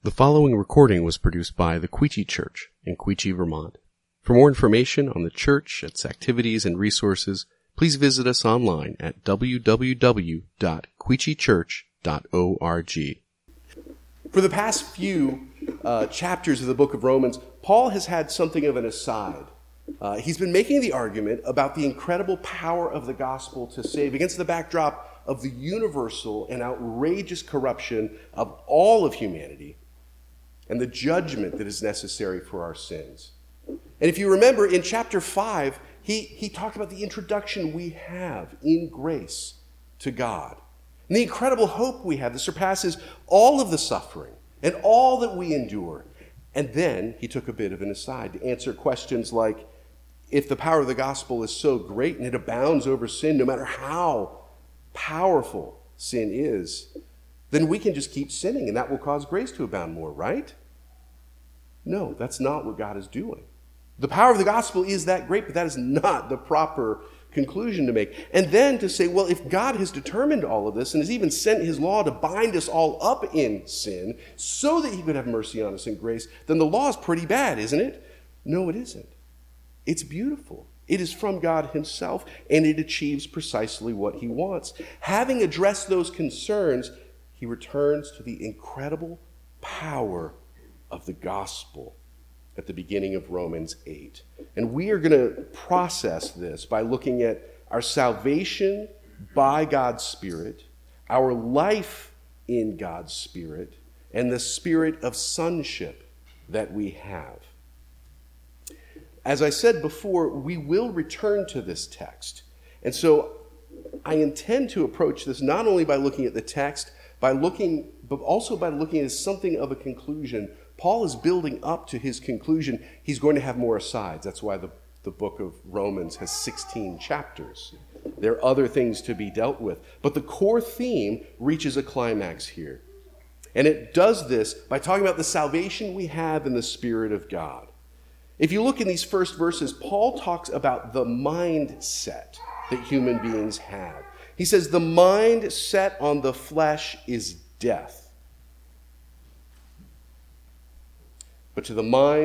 The following recording was produced by the Queechee Church in Queechee, Vermont. For more information on the church, its activities, and resources, please visit us online at www.queecheechurch.org. For the past few chapters of the book of Romans, Paul has had something of an aside. He's been making the argument about the incredible power of the gospel to save against the backdrop of the universal and outrageous corruption of all of humanity and the judgment that is necessary for our sins. And if you remember, in chapter 5, he talked about the introduction we have in grace to God, and the incredible hope we have that surpasses all of the suffering and all that we endure. And then he took a bit of an aside to answer questions like, if the power of the gospel is so great and it abounds over sin, no matter how powerful sin is, then we can just keep sinning and that will cause grace to abound more, right? No, that's not what God is doing. The power of the gospel is that great, but that is not the proper conclusion to make. And then to say, well, if God has determined all of this and has even sent his law to bind us all up in sin so that he could have mercy on us in grace, then the law is pretty bad, isn't it? No, it isn't. It's beautiful. It is from God himself, and it achieves precisely what he wants. Having addressed those concerns, he returns to the incredible power of the gospel at the beginning of Romans 8. And we are going to process this by looking at our salvation by God's Spirit, our life in God's Spirit, and the spirit of sonship that we have. As I said before, we will return to this text. And so I intend to approach this not only by looking at the text, but also by looking at something of a conclusion. Paul is building up to his conclusion. He's going to have more asides. That's why the book of Romans has 16 chapters. There are other things to be dealt with. But the core theme reaches a climax here. And it does this by talking about the salvation we have in the Spirit of God. If you look in these first verses, Paul talks about the mindset that human beings have. He says the mind set on the flesh is death. But to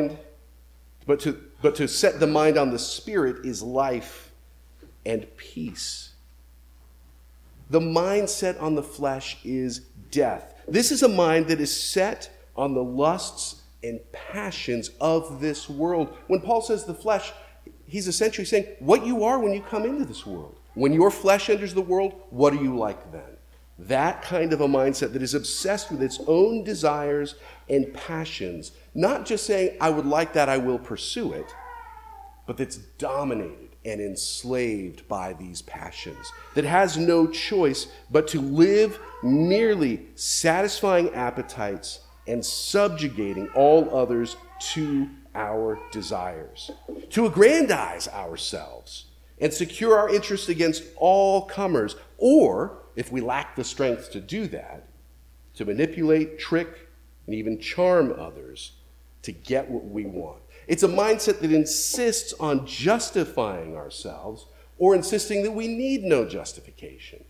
set the mind on the Spirit is life and peace. The mindset on the flesh is death. This is a mind that is set on the lusts and passions of this world. When Paul says the flesh, he's essentially saying what you are when you come into this world. When your flesh enters the world, what are you like then? That kind of a mindset that is obsessed with its own desires and passions. Not just saying, I would like that, I will pursue it, but that's dominated and enslaved by these passions. That has no choice but to live merely satisfying appetites and subjugating all others to our desires. To aggrandize ourselves and secure our interest against all comers, or, if we lack the strength to do that, to manipulate, trick, and even charm others to get what we want. It's a mindset that insists on justifying ourselves or insisting that we need no justification,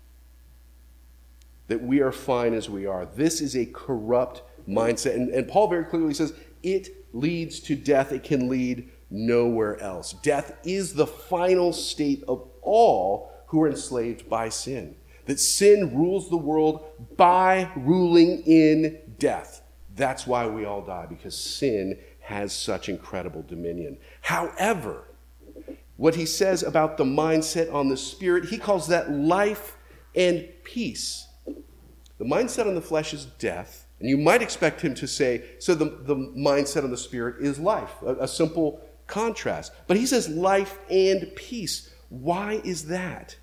that we are fine as we are. This is a corrupt mindset. And Paul very clearly says it leads to death. It can lead nowhere else. Death is the final state of all who are enslaved by sin. That sin rules the world by ruling in death. That's why we all die, because sin has such incredible dominion. However, what he says about the mindset on the Spirit, he calls that life and peace. The mindset on the flesh is death, and you might expect him to say, so the mindset on the Spirit is life, a simple contrast. But he says life and peace. Why is that?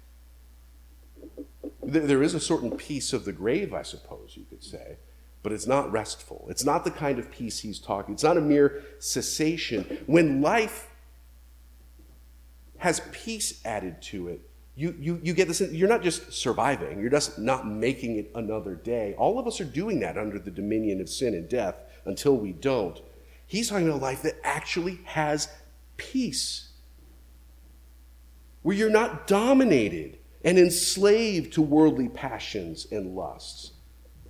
There is a certain peace of the grave, I suppose you could say, but it's not restful. It's not the kind of peace he's talking. It's not a mere cessation. When life has peace added to it, you get this. You're not just surviving. You're just not making it another day. All of us are doing that under the dominion of sin and death until we don't. He's talking about a life that actually has peace, where you're not dominated and enslaved to worldly passions and lusts,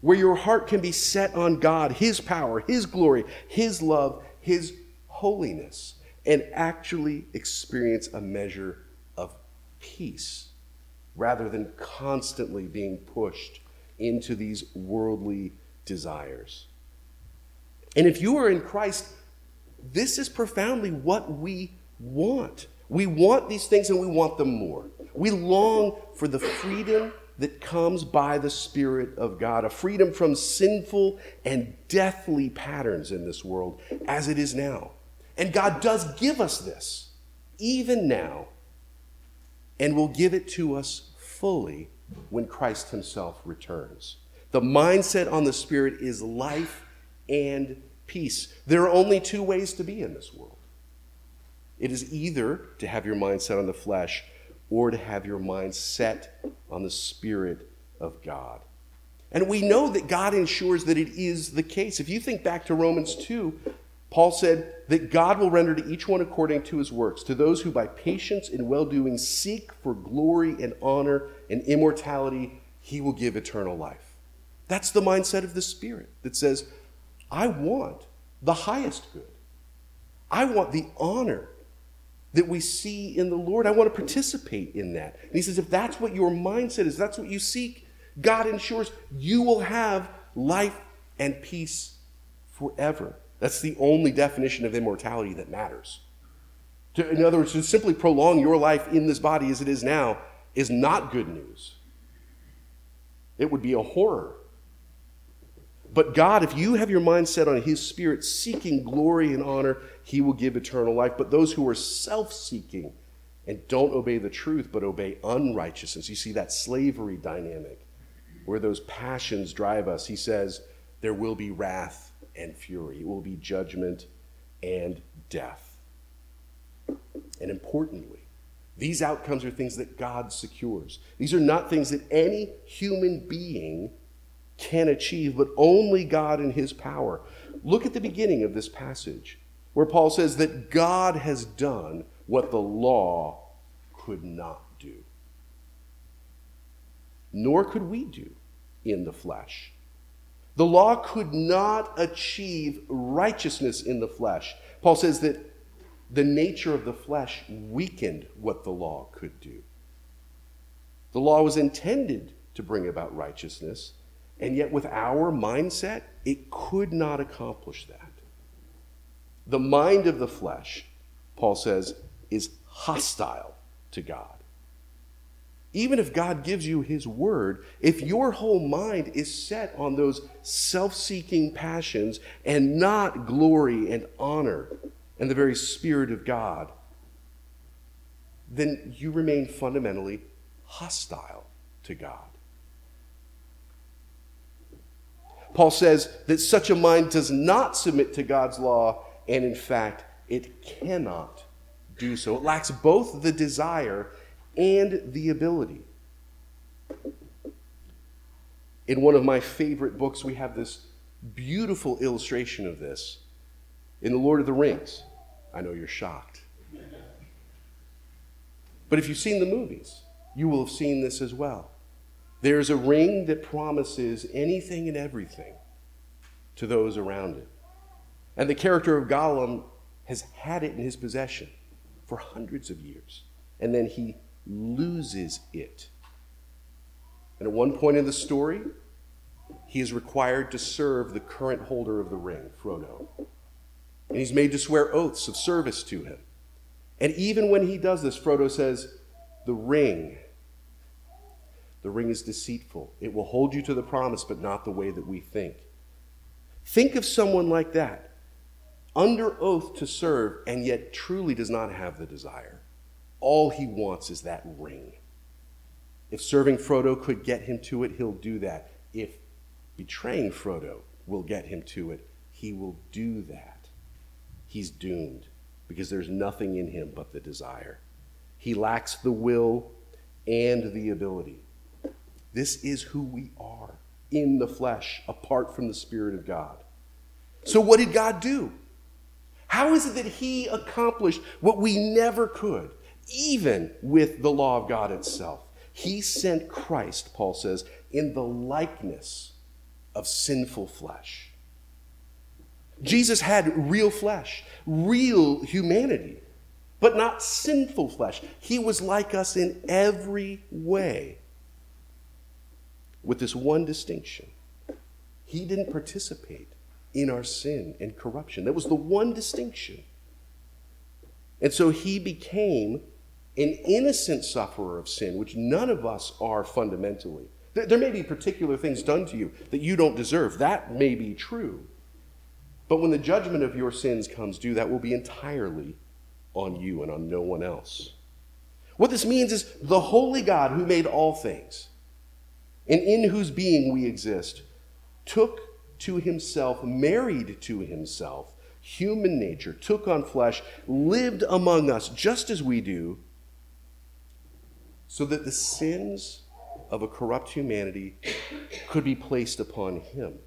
where your heart can be set on God, His power, His glory, His love, His holiness, and actually experience a measure of peace rather than constantly being pushed into these worldly desires. And if you are in Christ, this is profoundly what we want. We want these things and we want them more. We long for the freedom that comes by the Spirit of God, a freedom from sinful and deathly patterns in this world as it is now. And God does give us this, even now, and will give it to us fully when Christ Himself returns. The mindset on the Spirit is life and peace. There are only two ways to be in this world. It is either to have your mind set on the flesh or to have your mind set on the Spirit of God. And we know that God ensures that it is the case. If you think back to Romans 2, Paul said that God will render to each one according to his works, to those who by patience and well-doing seek for glory and honor and immortality, He will give eternal life. That's the mindset of the Spirit that says, I want the highest good. I want the honor that we see in the Lord. I want to participate in that. And he says, if that's what your mindset is, that's what you seek, God ensures you will have life and peace forever. That's the only definition of immortality that matters. In other words, to simply prolong your life in this body as it is now is not good news. It would be a horror. But God, if you have your mind set on His Spirit seeking glory and honor, He will give eternal life. But those who are self-seeking and don't obey the truth but obey unrighteousness, you see that slavery dynamic where those passions drive us. He says there will be wrath and fury. It will be judgment and death. And importantly, these outcomes are things that God secures. These are not things that any human being can achieve, but only God in His power. Look at the beginning of this passage where Paul says that God has done what the law could not do. Nor could we do in the flesh. The law could not achieve righteousness in the flesh. Paul says that the nature of the flesh weakened what the law could do. The law was intended to bring about righteousness, and yet with our mindset, it could not accomplish that. The mind of the flesh, Paul says, is hostile to God. Even if God gives you His word, if your whole mind is set on those self-seeking passions and not glory and honor and the very Spirit of God, then you remain fundamentally hostile to God. Paul says that such a mind does not submit to God's law, and in fact, it cannot do so. It lacks both the desire and the ability. In one of my favorite books, we have this beautiful illustration of this in The Lord of the Rings. I know you're shocked. But if you've seen the movies, you will have seen this as well. There's a ring that promises anything and everything to those around it. And the character of Gollum has had it in his possession for hundreds of years. And then he loses it. And at one point in the story, he is required to serve the current holder of the ring, Frodo. And he's made to swear oaths of service to him. And even when he does this, Frodo says, the ring is deceitful. It will hold you to the promise, but not the way that we think. Think of someone like that, under oath to serve, and yet truly does not have the desire. All he wants is that ring. If serving Frodo could get him to it, he'll do that. If betraying Frodo will get him to it, he will do that. He's doomed because there's nothing in him but the desire. He lacks the will and the ability. This is who we are in the flesh, apart from the Spirit of God. So what did God do? How is it that He accomplished what we never could, even with the law of God itself? He sent Christ, Paul says, in the likeness of sinful flesh. Jesus had real flesh, real humanity, but not sinful flesh. He was like us in every way, with this one distinction. He didn't participate in our sin and corruption. That was the one distinction. And so he became an innocent sufferer of sin, which none of us are fundamentally. There may be particular things done to you that you don't deserve. That may be true. But when the judgment of your sins comes due, that will be entirely on you and on no one else. What this means is the holy God who made all things, and in whose being we exist, took to himself, married to himself, human nature, took on flesh, lived among us just as we do, so that the sins of a corrupt humanity could be placed upon him.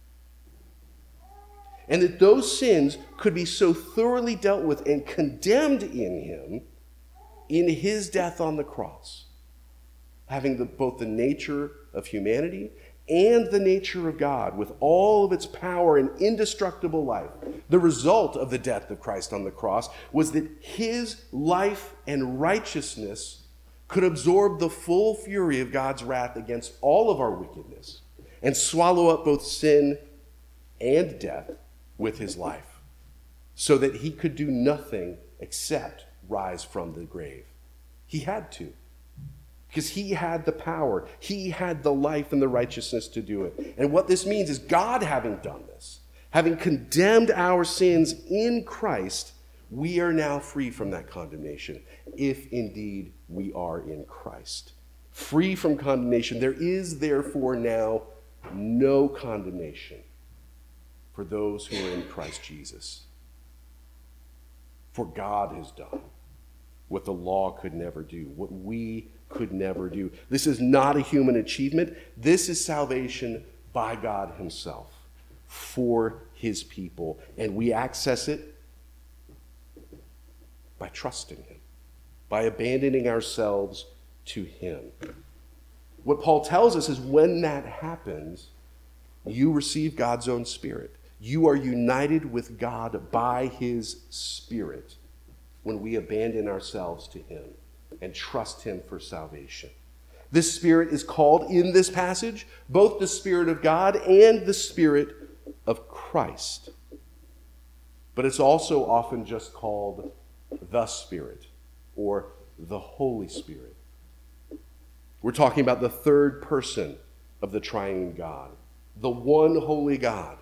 And that those sins could be so thoroughly dealt with and condemned in him in his death on the cross, having both the nature of humanity and the nature of God with all of its power and indestructible life. The result of the death of Christ on the cross was that his life and righteousness could absorb the full fury of God's wrath against all of our wickedness and swallow up both sin and death with his life, so that he could do nothing except rise from the grave. He had to, because he had the power, he had the life and the righteousness to do it. And what this means is God having done this, having condemned our sins in Christ, we are now free from that condemnation, if indeed we are in Christ. Free from condemnation. There is therefore now no condemnation for those who are in Christ Jesus. For God has done what the law could never do, what we could never do. This is not a human achievement. This is salvation by God himself for his people. And we access it by trusting him, by abandoning ourselves to him. What Paul tells us is when that happens, you receive God's own Spirit. You are united with God by his Spirit when we abandon ourselves to him and trust him for salvation. This Spirit is called in this passage both the Spirit of God and the Spirit of Christ. But it's also often just called the Spirit or the Holy Spirit. We're talking about the third person of the triune God, the one holy God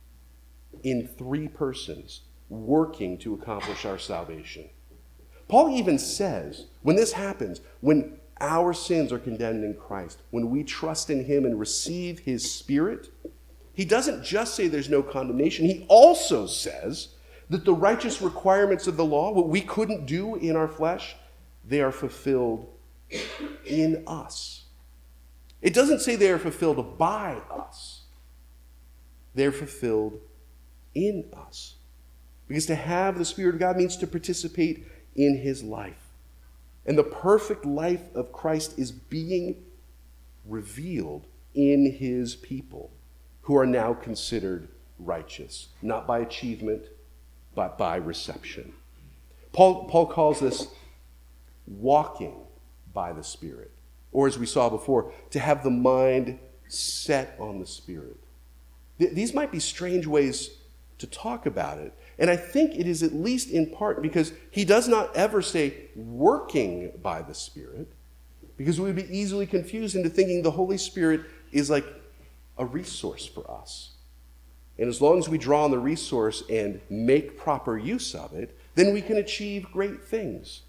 in three persons working to accomplish our salvation. Paul even says, when this happens, when our sins are condemned in Christ, when we trust in him and receive his Spirit, he doesn't just say there's no condemnation. He also says that the righteous requirements of the law, what we couldn't do in our flesh, they are fulfilled in us. It doesn't say they are fulfilled by us. They're fulfilled in us. Because to have the Spirit of God means to participate in his life. And the perfect life of Christ is being revealed in his people, who are now considered righteous, not by achievement, but by reception. Paul calls this walking by the Spirit, or as we saw before, to have the mind set on the Spirit. These might be strange ways to talk about it, and I think it is at least in part because he does not ever say working by the Spirit, because we would be easily confused into thinking the Holy Spirit is like a resource for us. And as long as we draw on the resource and make proper use of it, then we can achieve great things.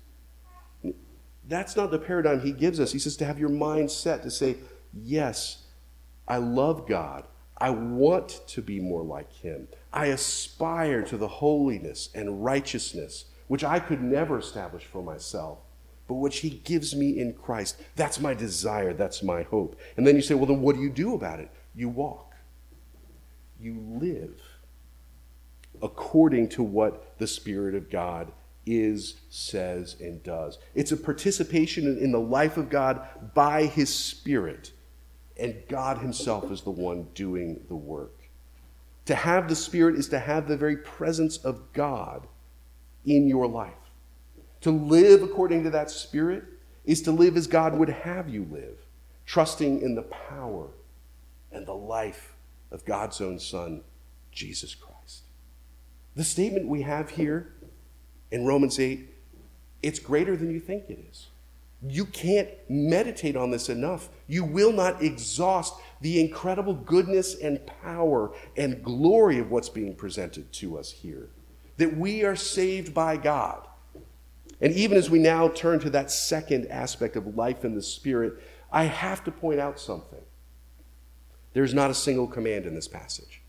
That's not the paradigm he gives us. He says to have your mind set to say, yes, I love God. I want to be more like him. I aspire to the holiness and righteousness, which I could never establish for myself, but which he gives me in Christ. That's my desire. That's my hope. And then you say, well, then what do you do about it? You walk. You live according to what the Spirit of God is, says, and does. It's a participation in the life of God by his Spirit. and God himself is the one doing the work. To have the Spirit is to have the very presence of God in your life. To live according to that Spirit is to live as God would have you live, trusting in the power and the life of God's own Son, Jesus Christ. The statement we have here in Romans 8, it's greater than you think it is. You can't meditate on this enough. You will not exhaust the incredible goodness and power and glory of what's being presented to us here. That we are saved by God. And even as we now turn to that second aspect of life in the Spirit, I have to point out something. There's not a single command in this passage.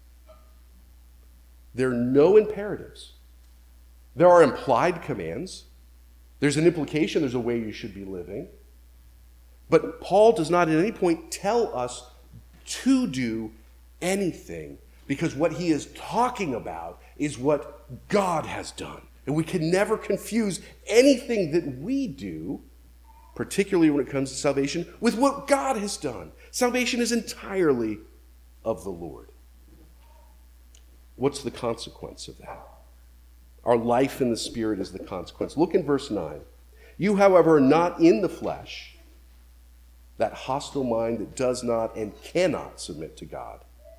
There are no imperatives. There are implied commands. There's an implication, there's a way you should be living. But Paul does not at any point tell us to do anything, because what he is talking about is what God has done. And we can never confuse anything that we do, particularly when it comes to salvation, with what God has done. Salvation is entirely of the Lord. What's the consequence of that? Our life in the Spirit is the consequence. Look in verse 9. You, however, are not in the flesh, that hostile mind that does not and cannot submit to God.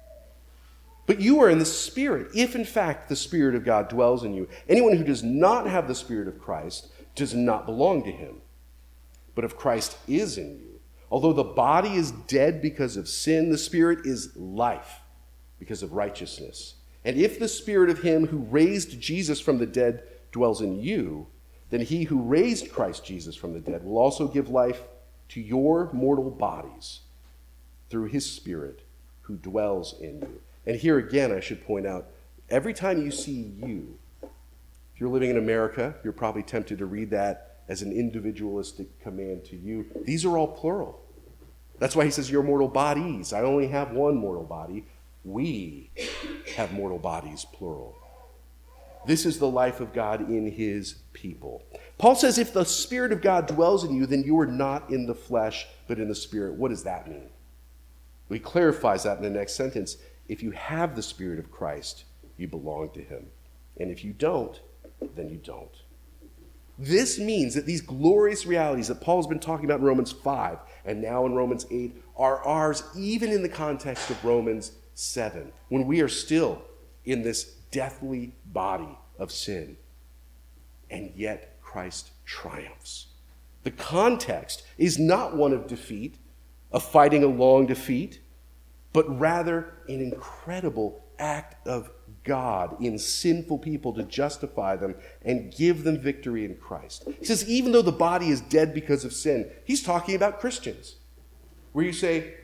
But you are in the Spirit, if in fact the Spirit of God dwells in you. Anyone who does not have the Spirit of Christ does not belong to him. But if Christ is in you, although the body is dead because of sin, the Spirit is life because of righteousness. And if the Spirit of him who raised Jesus from the dead dwells in you, then he who raised Christ Jesus from the dead will also give life to your mortal bodies through his Spirit who dwells in you. And here again, I should point out, every time you see you, if you're living in America, you're probably tempted to read that as an individualistic command to you. These are all plural. That's why he says your mortal bodies. I only have one mortal body. We have mortal bodies, plural. This is the life of God in his people. Paul says if the Spirit of God dwells in you, then you are not in the flesh, but in the Spirit. What does that mean? He clarifies that in the next sentence. If you have the Spirit of Christ, you belong to him. And if you don't, then you don't. This means that these glorious realities that Paul's been talking about in Romans 5 and now in Romans 8 are ours even in the context of Romans 7, when we are still in this deathly body of sin. And yet Christ triumphs. The context is not one of defeat, of fighting a long defeat, but rather an incredible act of God in sinful people to justify them and give them victory in Christ. He says even though the body is dead because of sin, he's talking about Christians, where you say,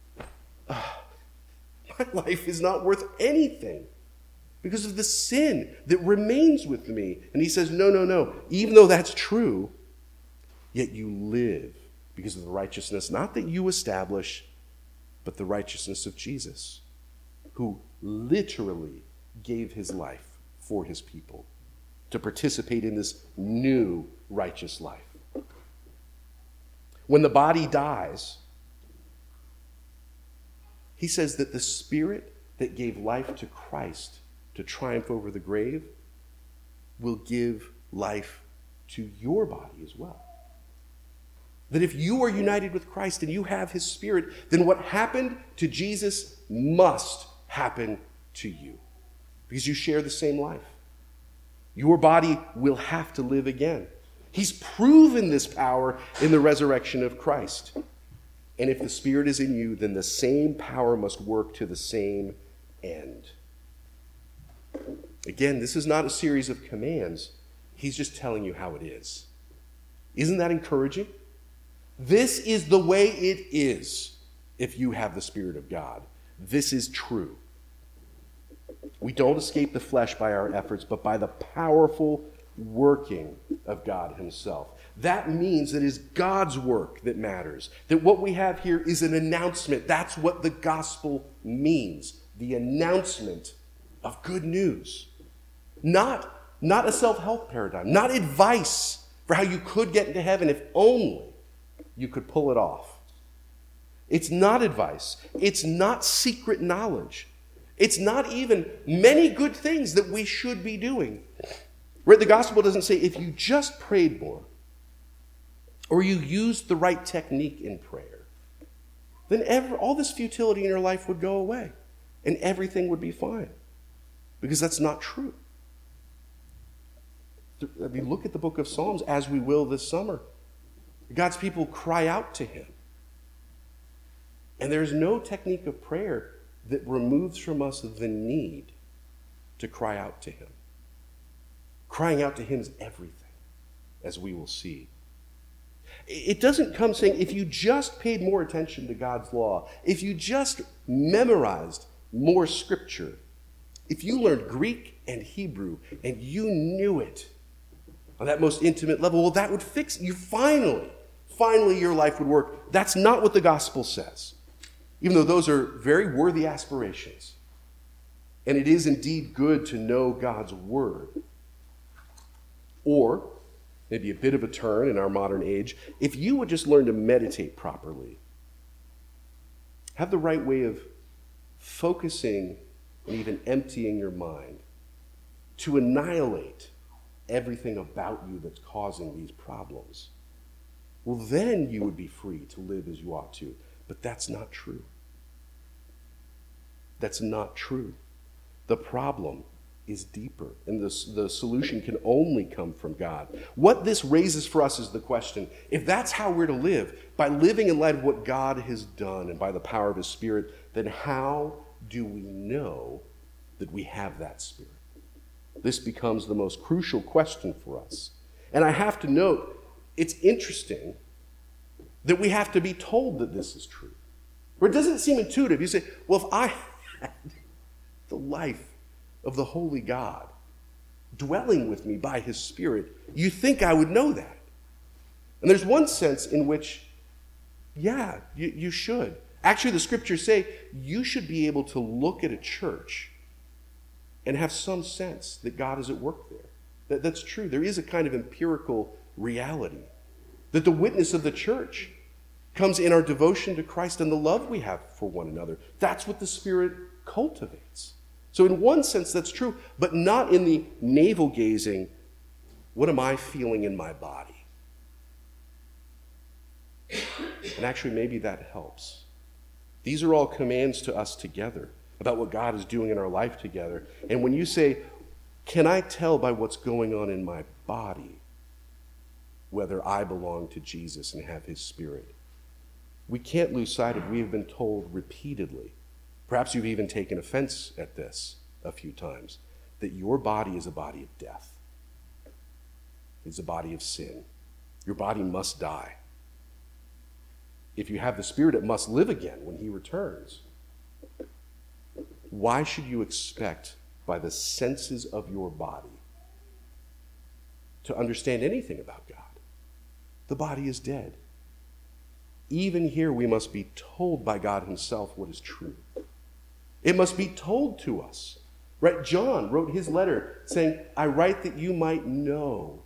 my life is not worth anything because of the sin that remains with me. And he says, no. Even though that's true, yet you live because of the righteousness, not that you establish, but the righteousness of Jesus, who literally gave his life for his people to participate in this new righteous life. When the body dies, he says that the Spirit that gave life to Christ to triumph over the grave will give life to your body as well. That if you are united with Christ and you have his Spirit, then what happened to Jesus must happen to you, because you share the same life. Your body will have to live again. He's proven this power in the resurrection of Christ. And if the Spirit is in you, then the same power must work to the same end. Again, this is not a series of commands. He's just telling you how it is. Isn't that encouraging? This is the way it is if you have the Spirit of God. This is true. We don't escape the flesh by our efforts, but by the powerful working of God himself. That means that it is God's work that matters. That what we have here is an announcement. That's what the gospel means. The announcement of good news. Not a self-help paradigm. Not advice for how you could get into heaven if only you could pull it off. It's not advice. It's not secret knowledge. It's not even many good things that we should be doing. Right? The gospel doesn't say if you just prayed more or you used the right technique in prayer, then all this futility in your life would go away and everything would be fine. Because that's not true. I mean, look at the book of Psalms, as we will this summer. God's people cry out to him. And there's no technique of prayer that removes from us the need to cry out to him. Crying out to him is everything, as we will see. It doesn't come saying, if you just paid more attention to God's law, if you just memorized more scripture, if you learned Greek and Hebrew and you knew it on that most intimate level, well, that would fix you. Finally, your life would work. That's not what the gospel says, even though those are very worthy aspirations. And it is indeed good to know God's word. Or, maybe a bit of a turn in our modern age, if you would just learn to meditate properly, have the right way of focusing and even emptying your mind to annihilate everything about you that's causing these problems, well, then you would be free to live as you ought to. But that's not true. That's not true. The problem is deeper, and the solution can only come from God. What this raises for us is the question, if that's how we're to live, by living in light of what God has done and by the power of his Spirit, then how do we know that we have that Spirit? This becomes the most crucial question for us. And I have to note, it's interesting that we have to be told that this is true. Or it doesn't seem intuitive. You say, well, if I had the life of the holy God dwelling with me by his Spirit, you think I would know that. And there's one sense in which, yeah, you should. Actually, the scriptures say you should be able to look at a church and have some sense that God is at work there. That's true. There is a kind of empirical reality. That the witness of the church comes in our devotion to Christ and the love we have for one another. That's what the Spirit cultivates. So in one sense, that's true, but not in the navel-gazing, what am I feeling in my body? And actually, maybe that helps. These are all commands to us together about what God is doing in our life together. And when you say, can I tell by what's going on in my body whether I belong to Jesus and have his Spirit? We can't lose sight of, we have been told repeatedly, perhaps you've even taken offense at this a few times, that your body is a body of death. It's a body of sin. Your body must die. If you have the Spirit, it must live again when he returns. Why should you expect by the senses of your body to understand anything about God? The body is dead. Even here, we must be told by God himself what is true. It must be told to us. Right? John wrote his letter saying, I write that you might know.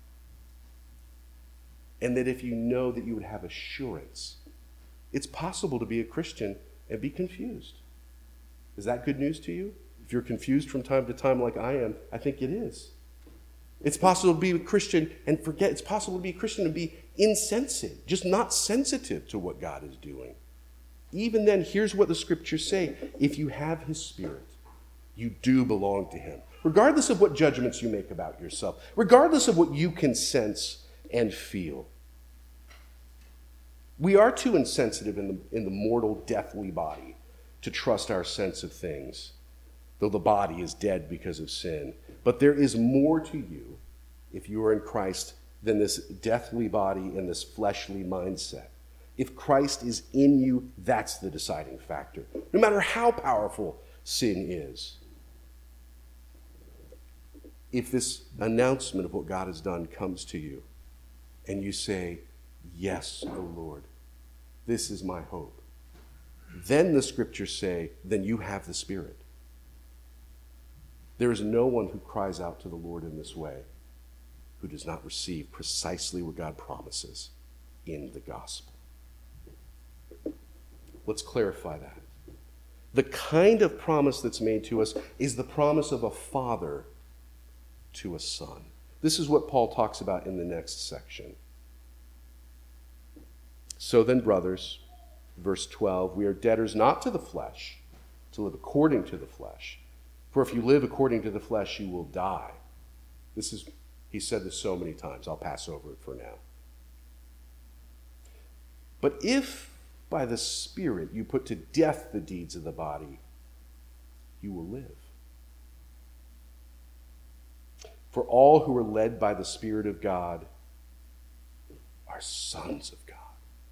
And that if you know, that you would have assurance. It's possible to be a Christian and be confused. Is that good news to you? If you're confused from time to time like I am, I think it is. It's possible to be a Christian and forget. It's possible to be a Christian and be insensitive, just not sensitive to what God is doing. Even then, here's what the scriptures say. If you have his Spirit, you do belong to him. Regardless of what judgments you make about yourself, regardless of what you can sense and feel. We are too insensitive in the mortal, deathly body to trust our sense of things, though the body is dead because of sin. But there is more to you, if you are in Christ, than this deathly body and this fleshly mindset. If Christ is in you, that's the deciding factor, no matter how powerful sin is. If this announcement of what God has done comes to you, and you say, yes, O Lord, this is my hope, then the scriptures say, then you have the Spirit. There is no one who cries out to the Lord in this way who does not receive precisely what God promises in the gospel. Let's clarify that. The kind of promise that's made to us is the promise of a father to a son. This is what Paul talks about in the next section. So then, brothers, verse 12, we are debtors not to the flesh, to live according to the flesh. For if you live according to the flesh, you will die. He said this so many times. I'll pass over it for now. But if by the Spirit you put to death the deeds of the body, you will live. For all who are led by the Spirit of God are sons of God.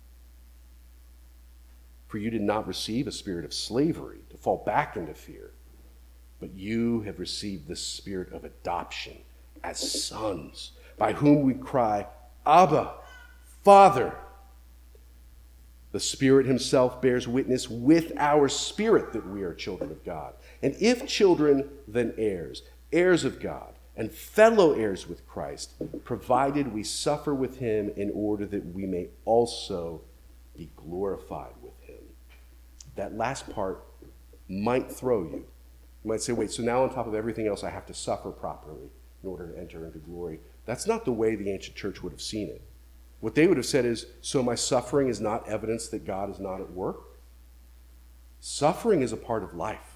For you did not receive a spirit of slavery to fall back into fear, but you have received the spirit of adoption as sons, by whom we cry, Abba, Father. The Spirit himself bears witness with our spirit that we are children of God. And if children, then heirs, heirs of God, and fellow heirs with Christ, provided we suffer with him in order that we may also be glorified with him. That last part might throw you. You might say, wait, so now on top of everything else, I have to suffer properly in order to enter into glory. That's not the way the ancient church would have seen it. What they would have said is, so my suffering is not evidence that God is not at work? Suffering is a part of life.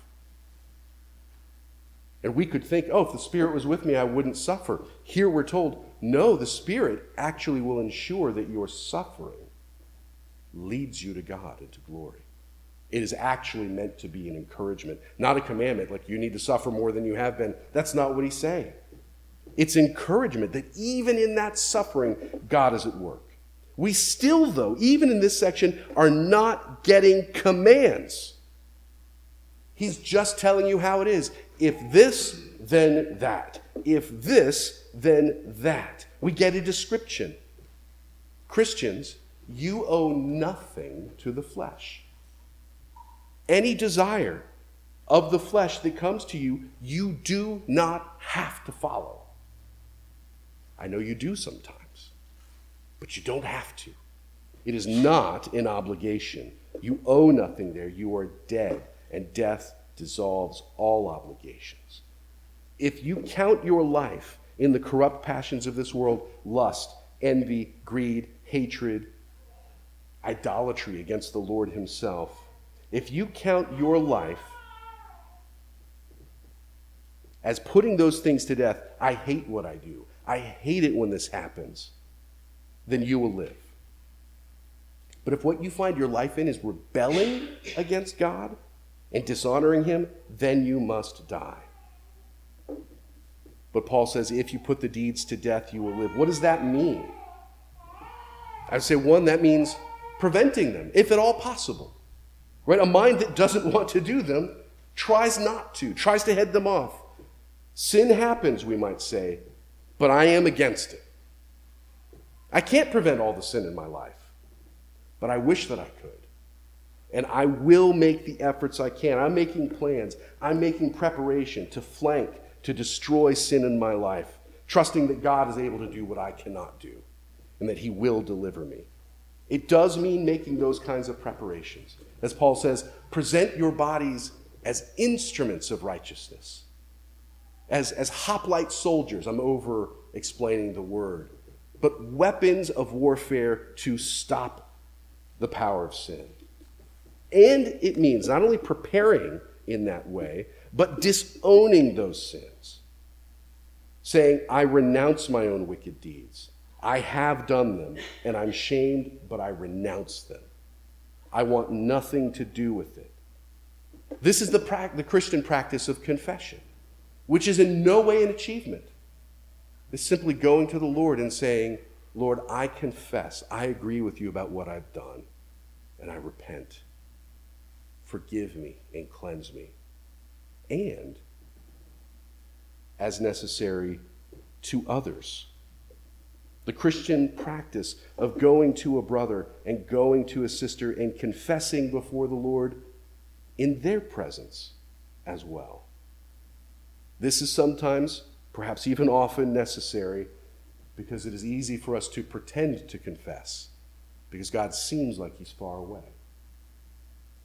And we could think, oh, if the Spirit was with me, I wouldn't suffer. Here we're told, no, the Spirit actually will ensure that your suffering leads you to God and to glory. It is actually meant to be an encouragement, not a commandment, like you need to suffer more than you have been. That's not what he's saying. It's encouragement that even in that suffering, God is at work. We still, though, even in this section, are not getting commands. He's just telling you how it is. If this, then that. If this, then that. We get a description. Christians, you owe nothing to the flesh. Any desire of the flesh that comes to you, you do not have to follow. I know you do sometimes, but you don't have to. It is not an obligation. You owe nothing there. You are dead, and death dissolves all obligations. If you count your life in the corrupt passions of this world, lust, envy, greed, hatred, idolatry against the Lord himself, if you count your life as putting those things to death, I hate what I do, I hate it when this happens, then you will live. But if what you find your life in is rebelling against God and dishonoring him, then you must die. But Paul says, if you put the deeds to death, you will live. What does that mean? I would say, one, that means preventing them, if at all possible. Right? A mind that doesn't want to do them tries not to, tries to head them off. Sin happens, we might say, but I am against it. I can't prevent all the sin in my life, but I wish that I could. And I will make the efforts I can. I'm making plans. I'm making preparation to flank, to destroy sin in my life, trusting that God is able to do what I cannot do and that he will deliver me. It does mean making those kinds of preparations. As Paul says, present your bodies as instruments of righteousness, as hoplite soldiers. I'm over explaining the word, but weapons of warfare to stop the power of sin. And it means not only preparing in that way, but disowning those sins. Saying, I renounce my own wicked deeds. I have done them, and I'm shamed, but I renounce them. I want nothing to do with it. This is the Christian practice of confession, which is in no way an achievement. It's simply going to the Lord and saying, Lord, I confess, I agree with you about what I've done, and I repent. Forgive me and cleanse me. And, as necessary, to others. The Christian practice of going to a brother and going to a sister and confessing before the Lord in their presence as well. This is sometimes, perhaps even often, necessary because it is easy for us to pretend to confess because God seems like he's far away.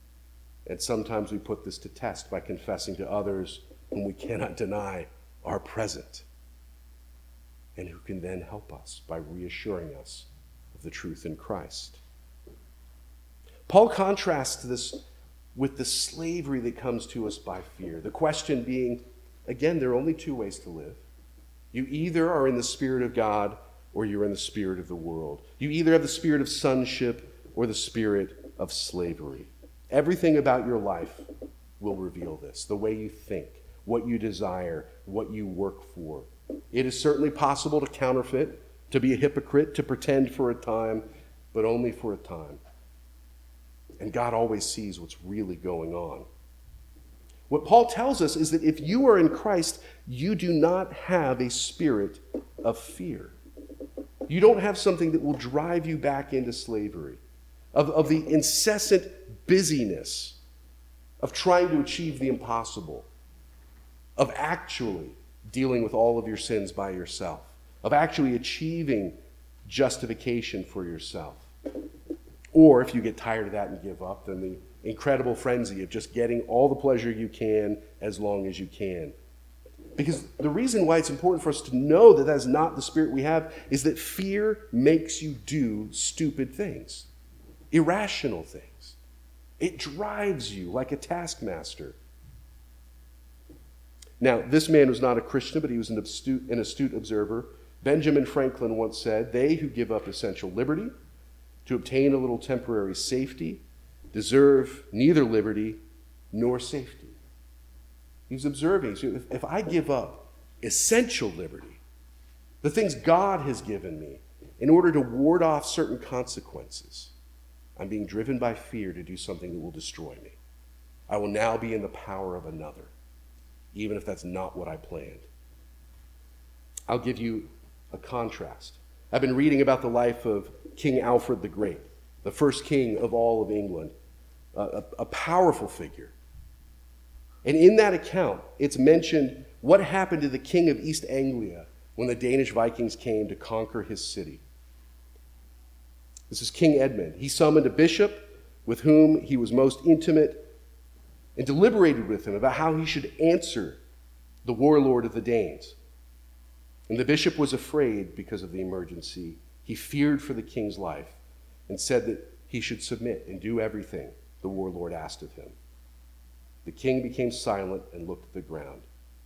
And sometimes we put this to test by confessing to others whom we cannot deny are present, and who can then help us by reassuring us of the truth in Christ. Paul contrasts this with the slavery that comes to us by fear. The question being, again, there are only two ways to live. You either are in the Spirit of God or you're in the spirit of the world. You either have the spirit of sonship or the spirit of slavery. Everything about your life will reveal this. The way you think, what you desire, what you work for. It is certainly possible to counterfeit, to be a hypocrite, to pretend for a time, but only for a time. And God always sees what's really going on. What Paul tells us is that if you are in Christ, you do not have a spirit of fear. You don't have something that will drive you back into slavery, of the incessant busyness of trying to achieve the impossible, of actually dealing with all of your sins by yourself, of actually achieving justification for yourself. Or if you get tired of that and give up, then the incredible frenzy of just getting all the pleasure you can as long as you can. Because the reason why it's important for us to know that that is not the spirit we have is that fear makes you do stupid things, irrational things. It drives you like a taskmaster. Now, this man was not a Christian, but he was an astute observer. Benjamin Franklin once said, "They who give up essential liberty to obtain a little temporary safety deserve neither liberty nor safety." He's observing, so if I give up essential liberty, the things God has given me, in order to ward off certain consequences, I'm being driven by fear to do something that will destroy me. I will now be in the power of another, even if that's not what I planned. I'll give you a contrast. I've been reading about the life of King Alfred the Great, the first king of all of England, a powerful figure. And in that account, it's mentioned what happened to the king of East Anglia when the Danish Vikings came to conquer his city. This is King Edmund. He summoned a bishop with whom he was most intimate and deliberated with him about how he should answer the warlord of the Danes. And the bishop was afraid because of the emergency. He feared for the king's life and said that he should submit and do everything the warlord asked of him. The king became silent and looked at the ground.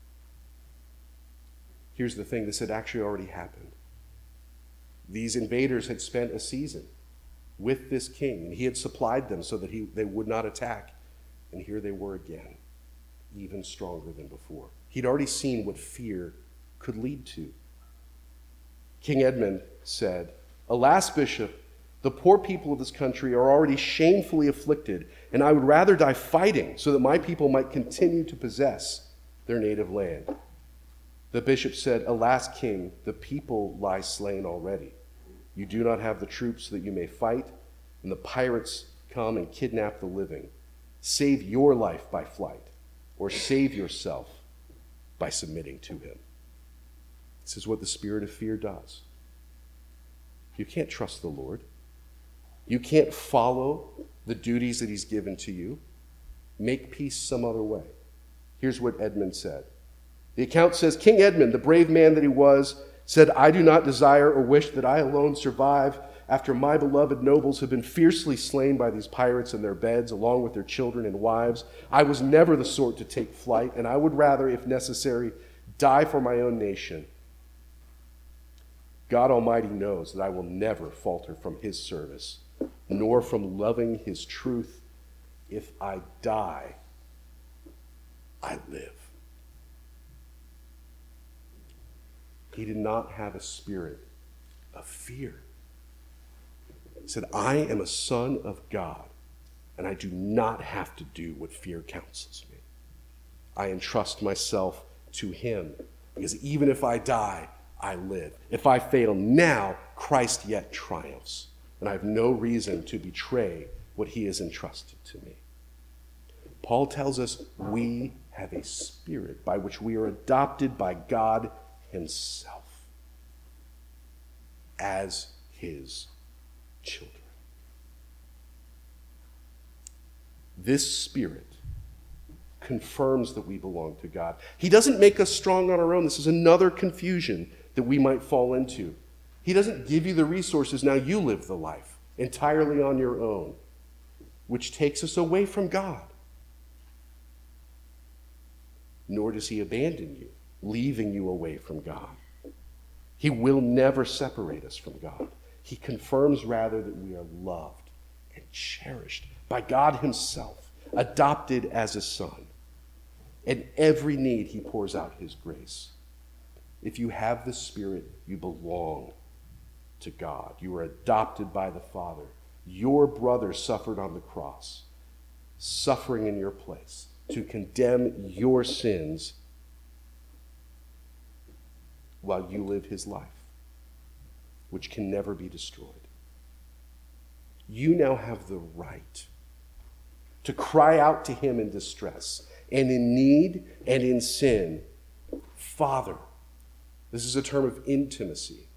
Here's the thing, this had actually already happened. These invaders had spent a season with this king, and he had supplied them so that they would not attack. And here they were again, even stronger than before. He'd already seen what fear could lead to. King Edmund said, "Alas, bishop, the poor people of this country are already shamefully afflicted, and I would rather die fighting so that my people might continue to possess their native land." The bishop said, "Alas, king, the people lie slain already. You do not have the troops that you may fight, and the pirates come and kidnap the living. Save your life by flight, or save yourself by submitting to him." This is what the spirit of fear does. You can't trust the Lord. You can't follow the duties that he's given to you. Make peace some other way. Here's what Edmund said. The account says, "King Edmund, the brave man that he was, said, 'I do not desire or wish that I alone survive after my beloved nobles have been fiercely slain by these pirates in their beds, along with their children and wives. I was never the sort to take flight, and I would rather, if necessary, die for my own nation. God Almighty knows that I will never falter from his service, nor from loving his truth. If I die, I live." He did not have a spirit of fear. He said, "I am a son of God, and I do not have to do what fear counsels me. I entrust myself to him, because even if I die, I live. If I fail now, Christ yet triumphs, and I have no reason to betray what he has entrusted to me." Paul tells us we have a spirit by which we are adopted by God himself as his children. This Spirit confirms that we belong to God. He doesn't make us strong on our own. This is another confusion that we might fall into. He doesn't give you the resources. Now you live the life entirely on your own, which takes us away from God. Nor does he abandon you, leaving you away from God. He will never separate us from God. He confirms rather that we are loved and cherished by God himself, adopted as a son. And every need he pours out his grace. If you have the Spirit, you belong to God. You are adopted by the Father. Your brother suffered on the cross, suffering in your place to condemn your sins while you live his life, which can never be destroyed. You now have the right to cry out to him in distress and in need and in sin, Father. This is a term of intimacy,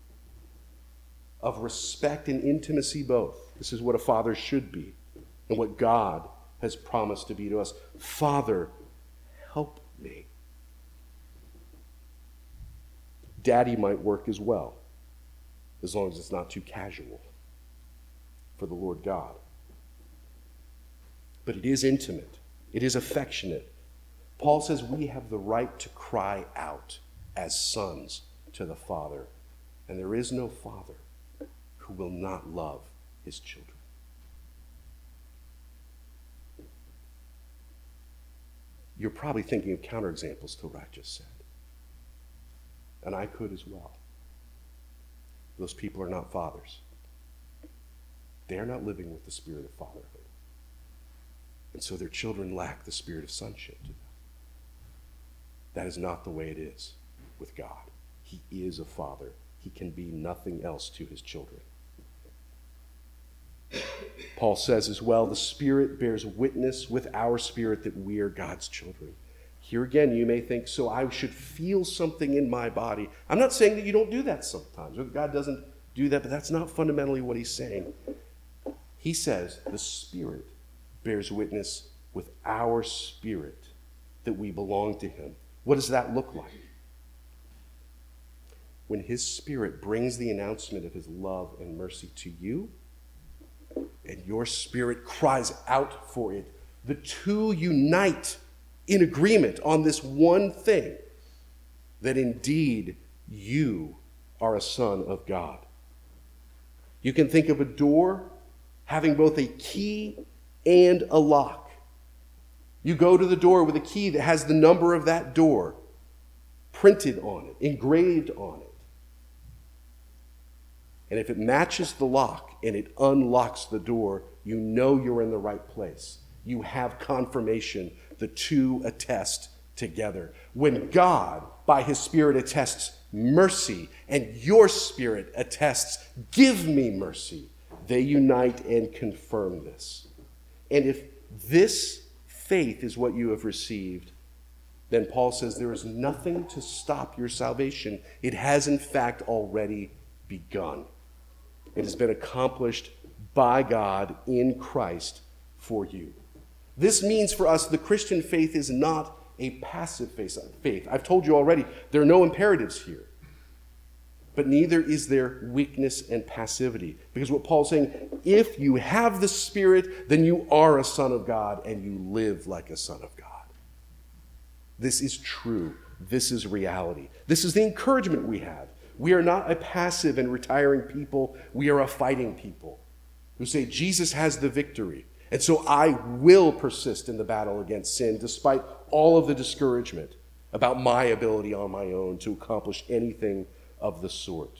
of respect and intimacy both. This is what a father should be and what God has promised to be to us. Father, help me. Daddy might work as well, as long as it's not too casual for the Lord God. But it is intimate. It is affectionate. Paul says we have the right to cry out as sons to the Father. And there is no father who will not love his children. You're probably thinking of counterexamples to what I just said. And I could as well. Those people are not fathers. They are not living with the spirit of fatherhood. And so their children lack the spirit of sonship to them. That is not the way it is with God. He is a father. He can be nothing else to his children. Paul says as well, the Spirit bears witness with our spirit that we are God's children. Here again, you may think, so I should feel something in my body. I'm not saying that you don't do that sometimes, or that God doesn't do that, but that's not fundamentally what he's saying. He says the Spirit bears witness with our spirit that we belong to him. What does that look like? When his Spirit brings the announcement of his love and mercy to you, and your spirit cries out for it, the two unite in agreement on this one thing, that indeed you are a son of God. You can think of a door having both a key and a lock. You go to the door with a key that has the number of that door printed on it, engraved on it. And if it matches the lock and it unlocks the door, you know you're in the right place. You have confirmation. The two attest together. When God, by his Spirit, attests mercy, and your spirit attests, give me mercy, they unite and confirm this. And if this faith is what you have received, then Paul says there is nothing to stop your salvation. It has, in fact, already begun. It has been accomplished by God in Christ for you. This means for us the Christian faith is not a passive faith. I've told you already, there are no imperatives here. But neither is there weakness and passivity. Because what Paul's saying, if you have the Spirit, then you are a son of God and you live like a son of God. This is true. This is reality. This is the encouragement we have. We are not a passive and retiring people. We are a fighting people who say, Jesus has the victory. And so I will persist in the battle against sin despite all of the discouragement about my ability on my own to accomplish anything of the sort.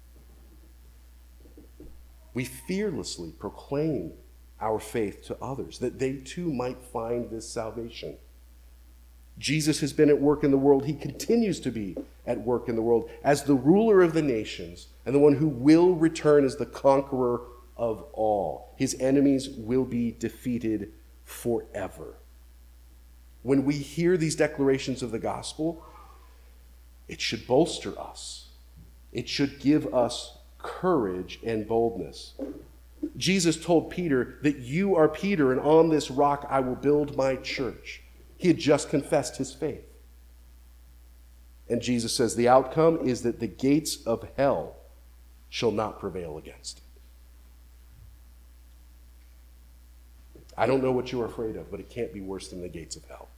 We fearlessly proclaim our faith to others, that they too might find this salvation. Jesus has been at work in the world. He continues to be at work in the world as the ruler of the nations and the one who will return as the conqueror of all. His enemies will be defeated forever. When we hear these declarations of the gospel, it should bolster us. It should give us courage and boldness. Jesus told Peter that you are Peter, and on this rock I will build my church. He had just confessed his faith. And Jesus says the outcome is that the gates of hell shall not prevail against it. I don't know what you're afraid of, but it can't be worse than the gates of hell.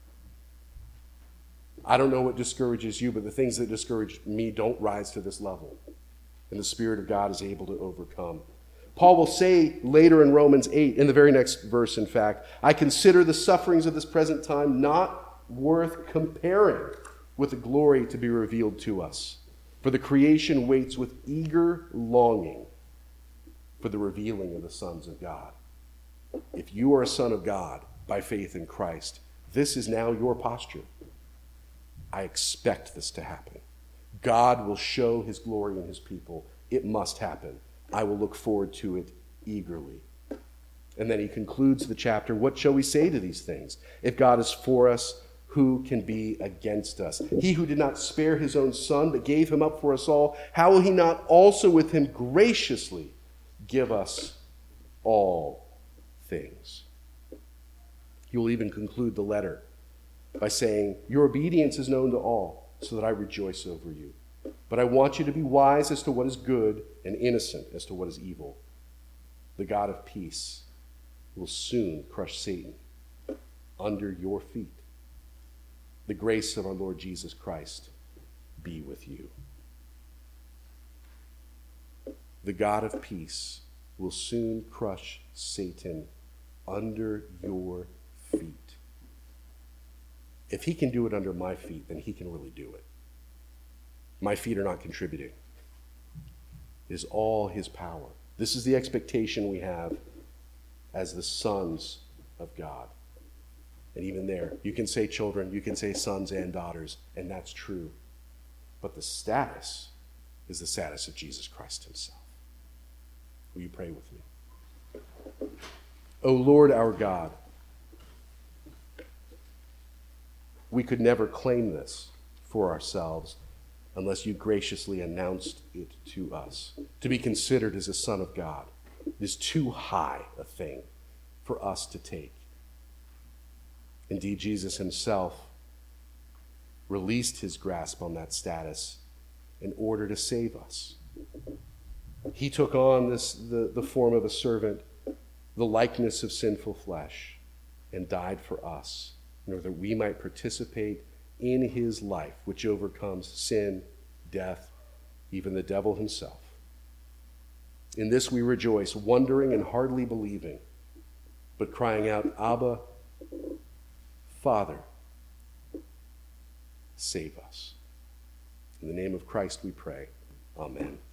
I don't know what discourages you, but the things that discourage me don't rise to this level. And the Spirit of God is able to overcome. Paul will say later in Romans 8, in the very next verse, in fact, I consider the sufferings of this present time not worth comparing with the glory to be revealed to us. For the creation waits with eager longing for the revealing of the sons of God. If you are a son of God by faith in Christ, this is now your posture. I expect this to happen. God will show his glory in his people. It must happen. I will look forward to it eagerly. And then he concludes the chapter, what shall we say to these things? If God is for us, who can be against us? He who did not spare his own son, but gave him up for us all, how will he not also with him graciously give us all things? He will even conclude the letter by saying, your obedience is known to all, so that I rejoice over you. But I want you to be wise as to what is good and innocent as to what is evil. The God of peace will soon crush Satan under your feet. The grace of our Lord Jesus Christ be with you. The God of peace will soon crush Satan under your feet. If he can do it under my feet, then he can really do it. My feet are not contributing. It is all his power. This is the expectation we have as the sons of God. And even there, you can say children, you can say sons and daughters, and that's true. But the status is the status of Jesus Christ himself. Will you pray with me? O Lord our God, we could never claim this for ourselves unless you graciously announced it to us. To be considered as a son of God is too high a thing for us to take. Indeed, Jesus himself released his grasp on that status in order to save us. He took on the form of a servant, the likeness of sinful flesh, and died for us, in order that we might participate in his life, which overcomes sin, death, even the devil himself. In this we rejoice, wondering and hardly believing, but crying out, Abba, Father, save us. In the name of Christ we pray. Amen.